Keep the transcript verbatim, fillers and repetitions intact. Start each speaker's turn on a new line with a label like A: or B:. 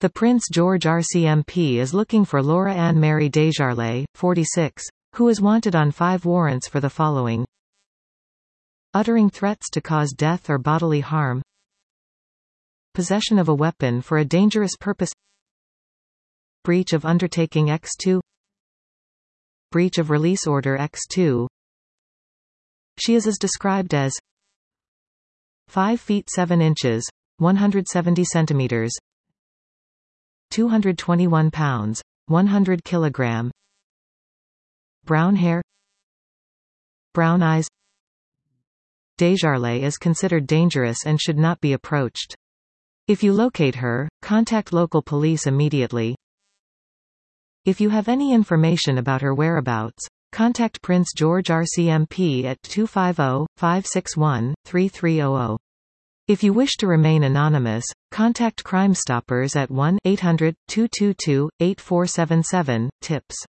A: The Prince George R C M P is looking for Laura Anne Mary Desjardins, forty-six, who is wanted on five warrants for the following: uttering threats to cause death or bodily harm, possession of a weapon for a dangerous purpose, breach of undertaking X two, breach of release order X two. She is as described as five feet seven inches, one hundred seventy centimeters, two hundred twenty-one pounds, one hundred kilogram, brown hair, brown eyes. Desjardins is considered dangerous and should not be approached. If you locate her, contact local police immediately. If you have any information about her whereabouts, contact Prince George R C M P at two five zero, five six one, three three zero zero. If you wish to remain anonymous, contact Crime Stoppers at one eight hundred, two two two, eight four seven seven, tips.